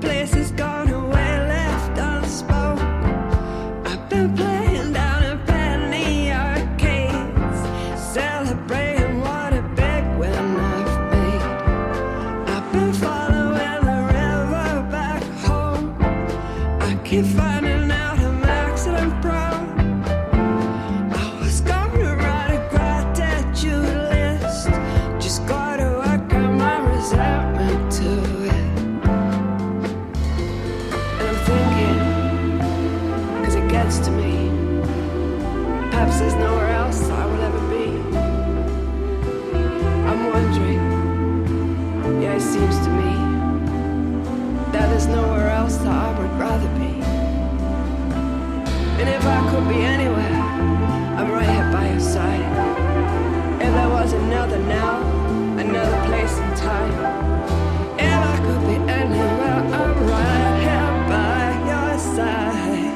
places gone away, left unspoke. I've been playing down in penny arcades, celebrating what a big win I've made. I've been following the river back home. I keep finding out I'm accident prone. I was gonna write a gratitude list, just gotta work on my resentment to it. And I'm thinking, 'cause it gets to me, perhaps there's nowhere else I will ever be. I'm wondering, yeah, it seems to me that there's nowhere else that I would rather be. And if I could be anywhere, I'm right here by your side. If there was another now, another place and time, if I could be anywhere, I'm right here by your side.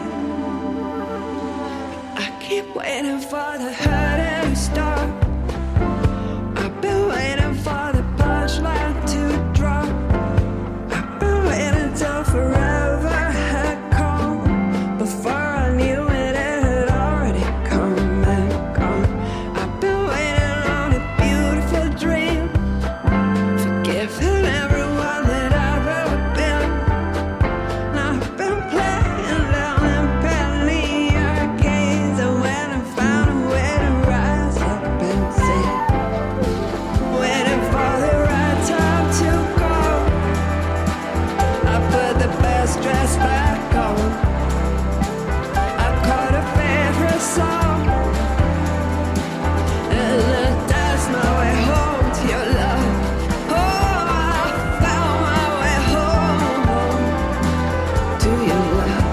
I keep waiting for the hurting to stop. I've been waiting for the punchline to drop. I've been waiting till forever had come. Before I knew it, it had already come and gone. I've been waiting on a beautiful dream, forgiving everyone that I've ever been. And I've been playing down in penny arcades, and when I found a way to rise up and sing, waiting for the right time to go. I put the best dress back on. I caught a favorite song, and that's my way home to your love. Oh, I found my way home to your love.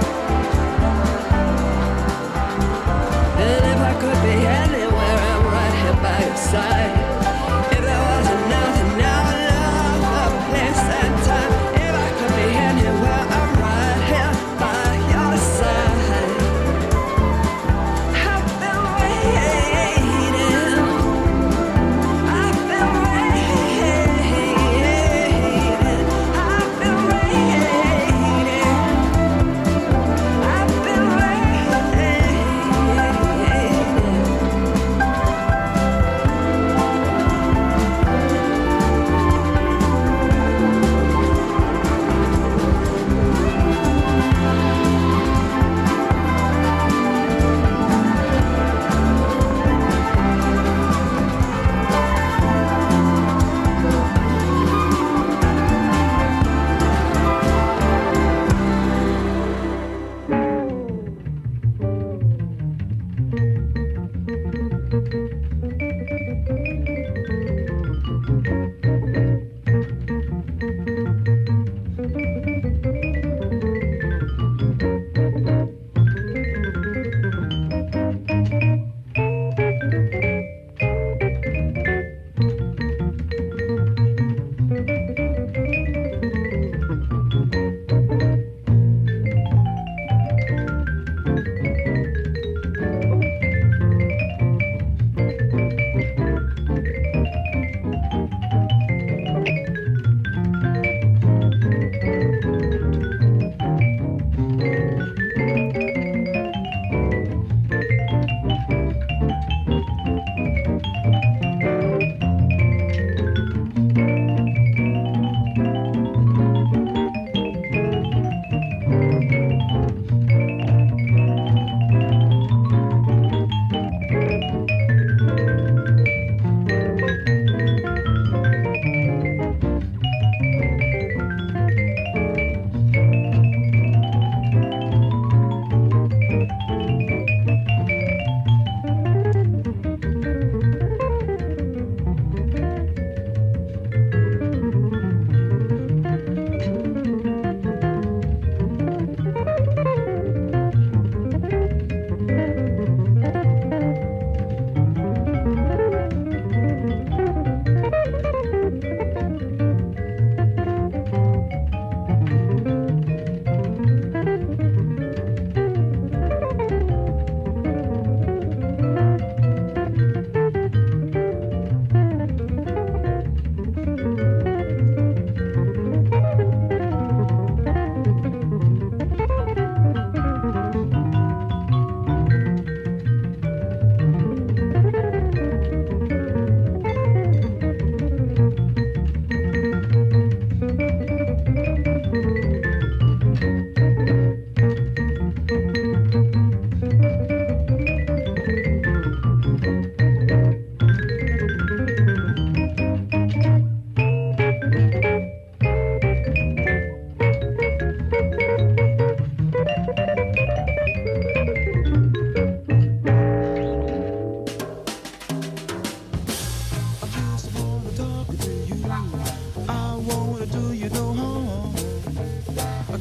And if I could be anywhere, I'm right here by your side. If there was another now, love, a place and time, if I could be anywhere, I'm right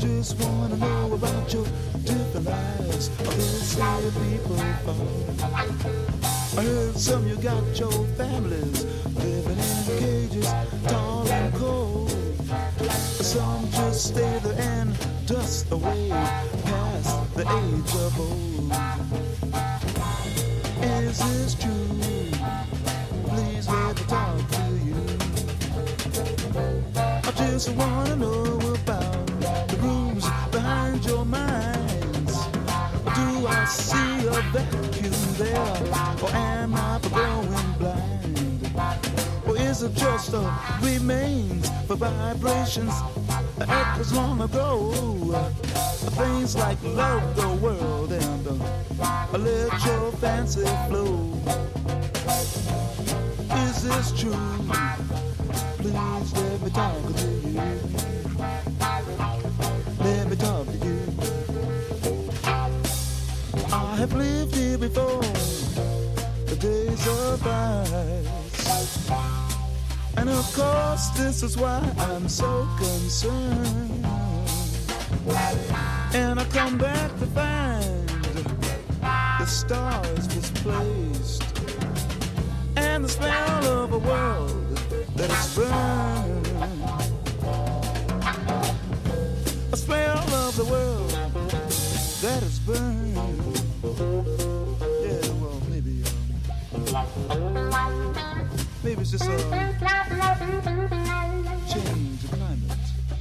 just wanna know about your different lives. They say people fall. I heard some you got your families living in cages, tall and cold. Some just stay there and dust away past the age of old. Is this true? Please let me talk to you. I just wanna know about the rooms behind your minds. Do I see a vacuum there, or am I growing blind? Or is it just a remains for vibrations that echoes long ago? Things like love the world and let your fancy flow. Is this true? Please let me talk to you. Let me talk to you. I have lived here before, the days of ice. And of course this is why I'm so concerned. And I come back to find the stars misplaced, and the smell of a world that is burned. A smell of the world that is burned. Yeah, well, maybe it's just a change of climate.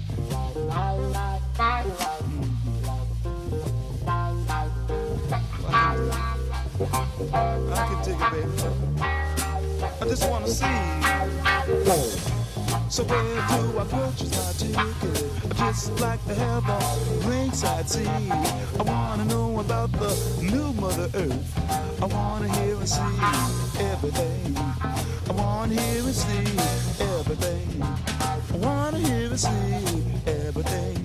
I can take it, baby. I just wanna see. So where do I purchase my ticket? I just like to have a ringside seat. I wanna know about the new Mother Earth. I wanna hear and see everything. I wanna hear and see everything. I wanna hear and see everything.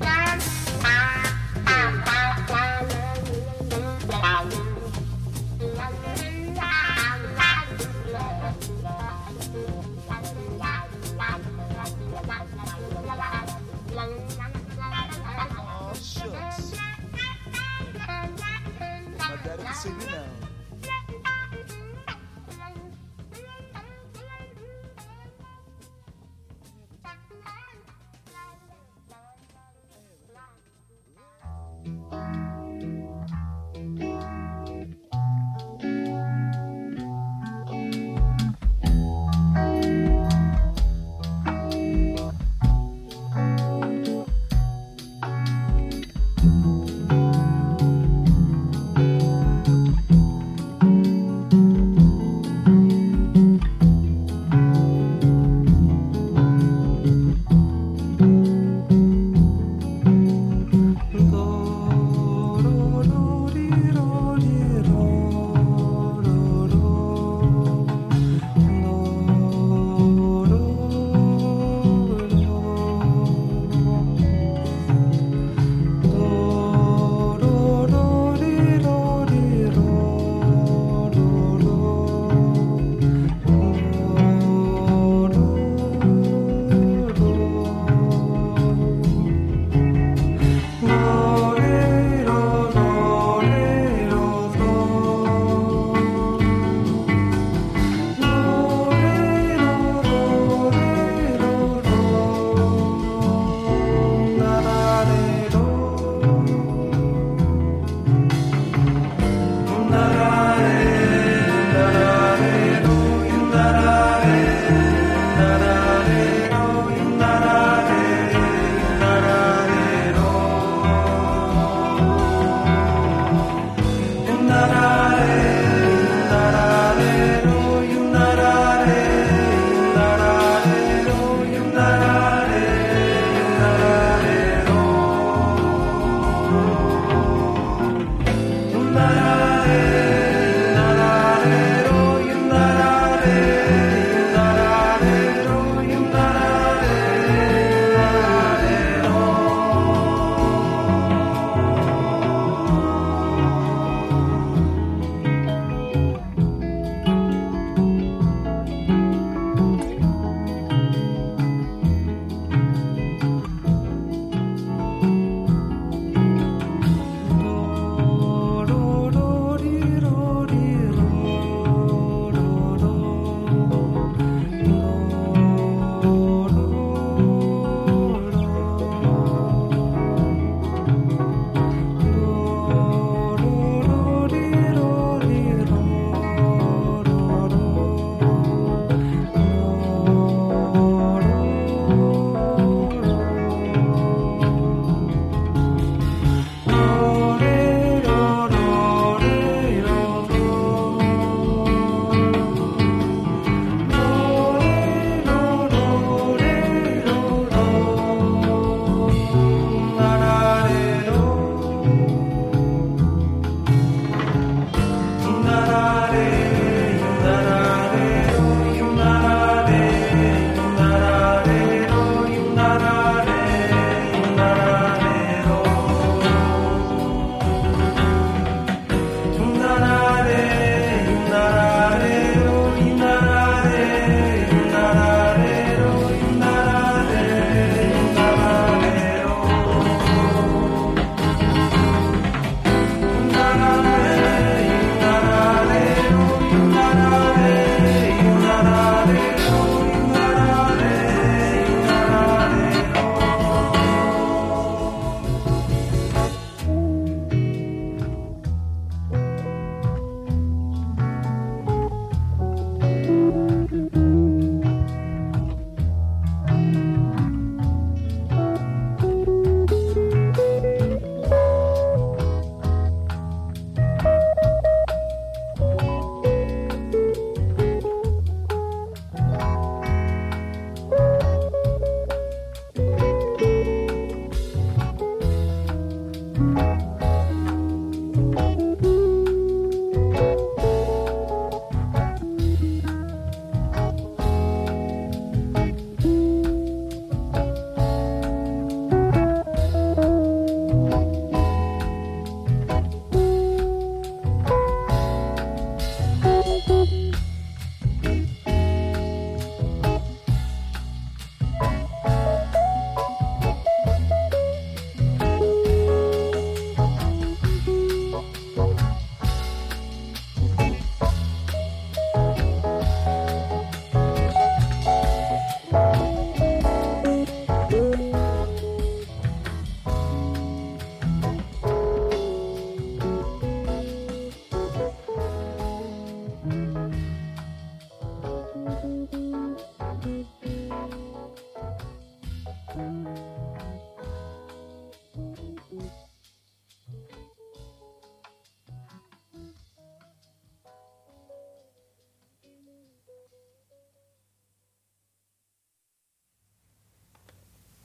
Oh, shucks. My daddy can sing me now.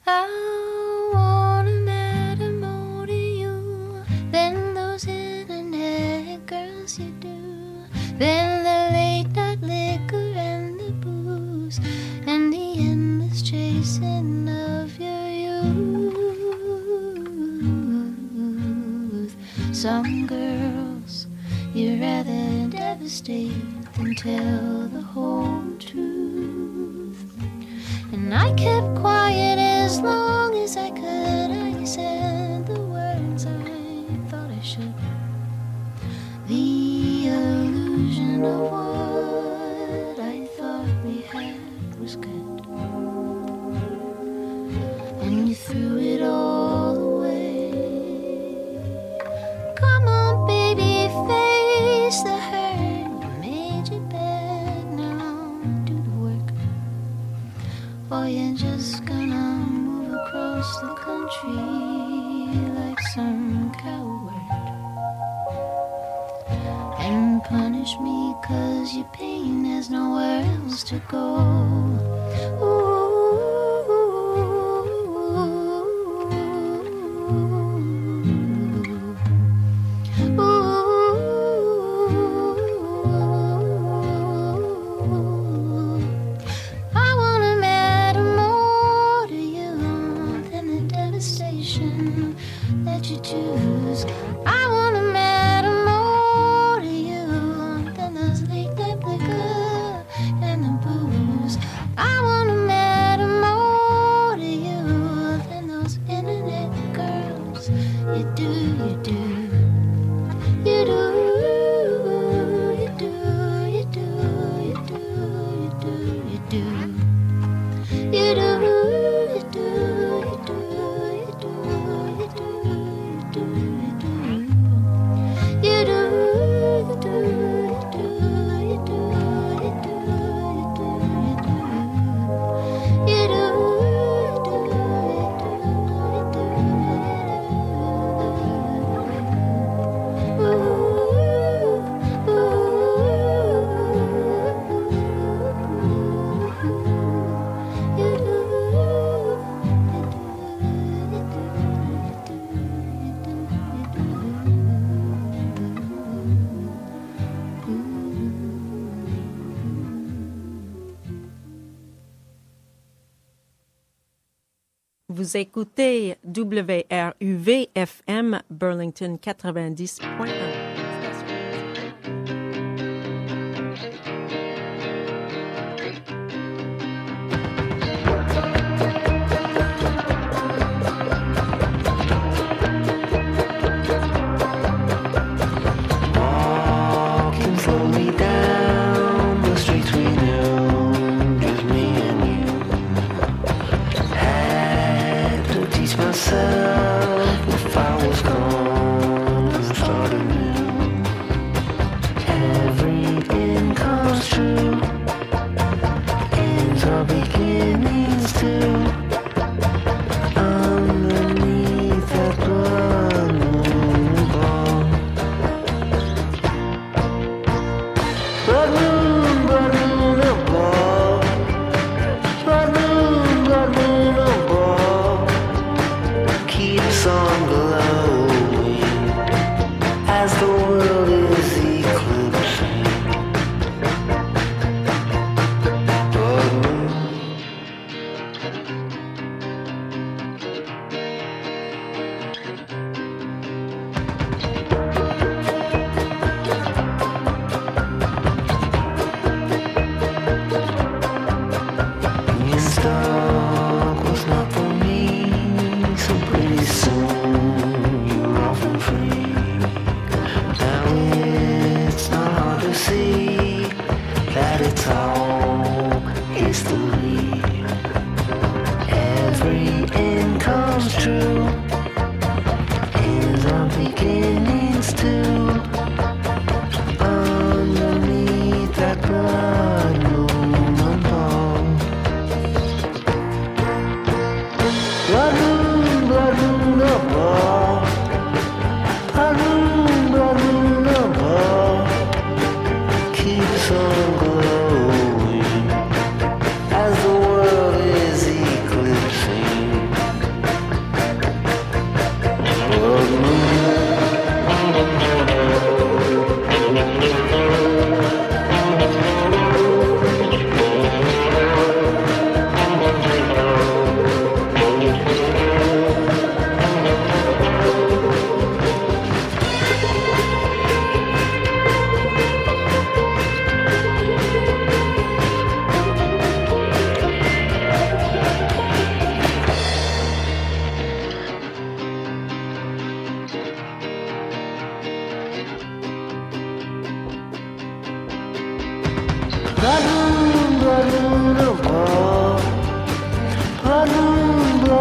I wanna matter more to you than those internet girls you do, than the late night liquor and the booze, and the endless chasing of your youth. Some girls you'd rather devastate than tell the whole truth. And I kept quiet as long as I could. I said the words I thought I should. The illusion of what I thought we had was good. And you threw it all away. Come on, baby, face the hurt. Made you beg, now do the work. Or you're just gonna move across the country like some coward and punish me 'cause your pain has nowhere else to go. Ooh. That you choose. I wanna matter more to you than those late night liquor and the booze. I wanna matter more to you than those internet girls. You do, you do, you do, you do, you do, you do, you do, you do, you do, you do. Vous écoutez WRUV-FM Burlington 90.1. If I was gone, start anew. Everything comes true, ends are beginnings too. Underneath that blood moon glow, blood moon above, blood moon above. Keeps on glowing as the world is eclipsing. Blood moon. This dog was not for me. So pretty soon you're off and free. Now it's not hard to see that it's all history. Every end comes true, ends are beginnings too. Underneath that blood moon above, blood moon above.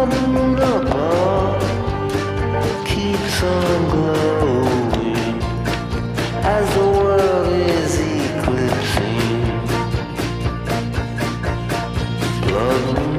Luna Park keeps on glowing as the world is eclipsing. Love.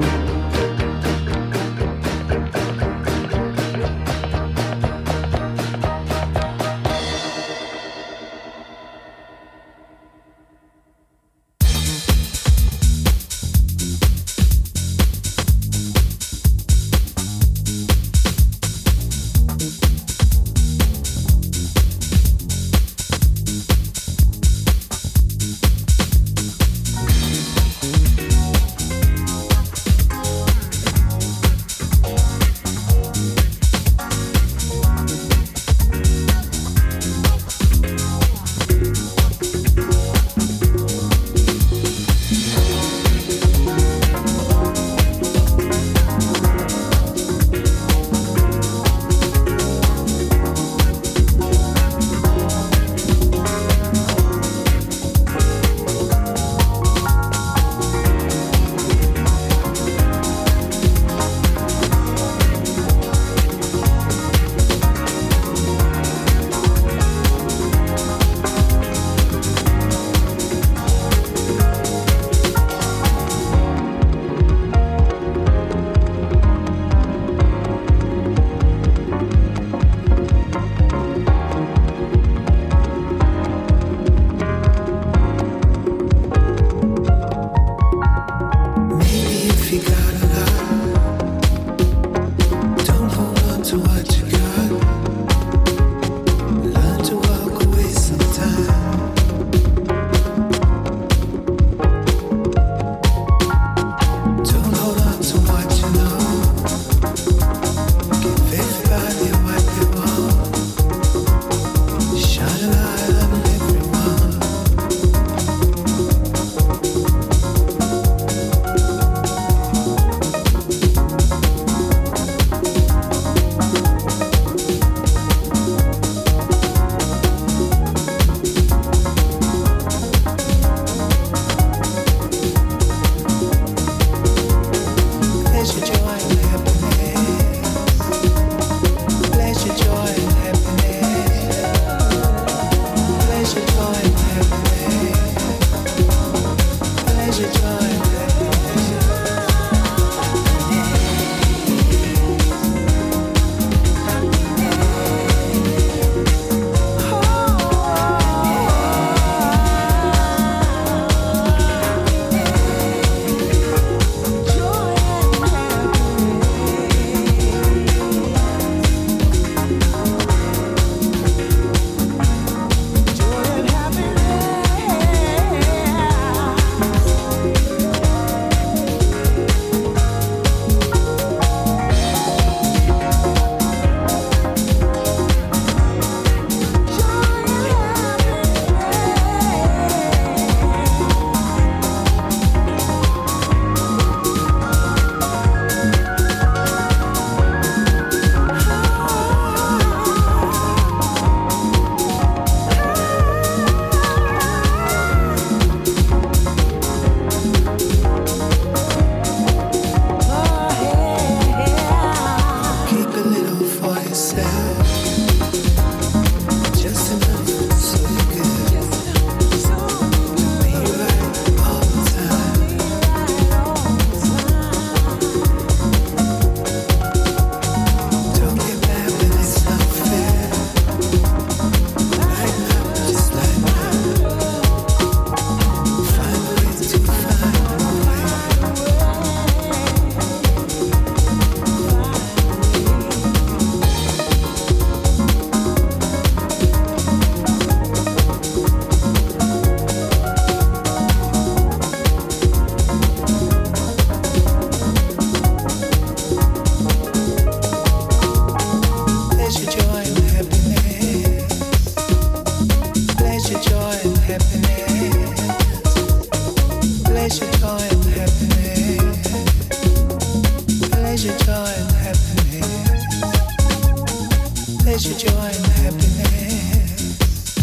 Pleasure, joy, and happiness.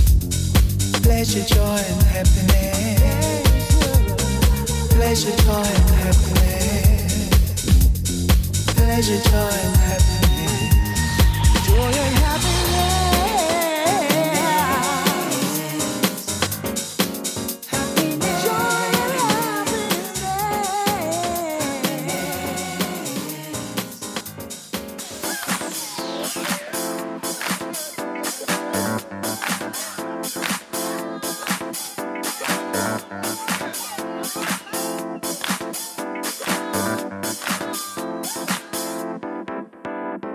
Pleasure, joy, and happiness. Pleasure, joy, and happiness. pleasure, joy, and happiness. Joy and happiness. Joy and happiness.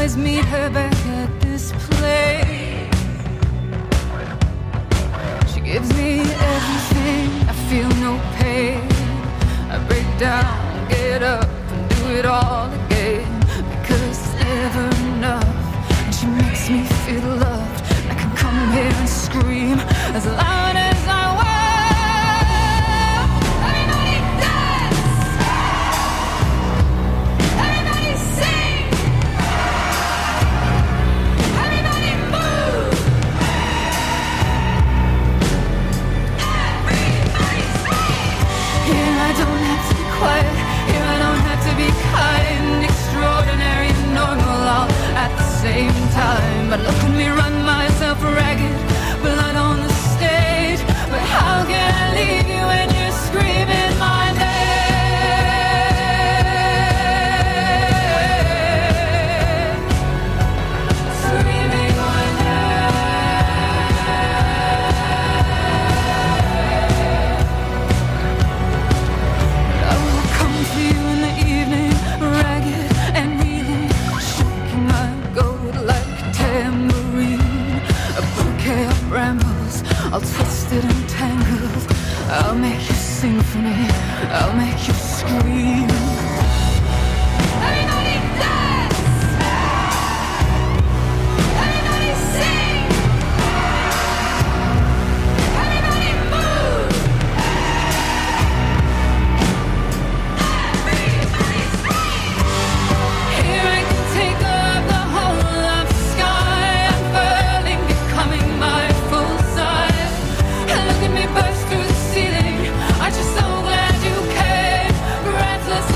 always meet her back at this place. She gives me everything, I feel no pain. I break down, get up, and do it all again. Because it's never enough, and she makes me feel loved. I can come here and scream as loud as I want. Everybody dance! Everybody sing! Everybody move! Everybody scream! Here I don't have to be quiet. Here I don't have to be kind. Extraordinary and normal all at the same time. But look at me run myself ragged, blood on the stage. But how can I leave you when you're screaming my name? Screaming my name. I will come to you in the evening, ragged and reeling, shaking my gold like a tambourine. A bouquet of brambles, all twisted and tangled. I'll make you sing for me, I'll make you scream. Everybody dance! Everybody sing! Everybody move! Everybody scream! Here I can take up the whole of the sky, unfurling, becoming my full size. And look at me burst through the ceiling. Aren't you so glad you came? Breathless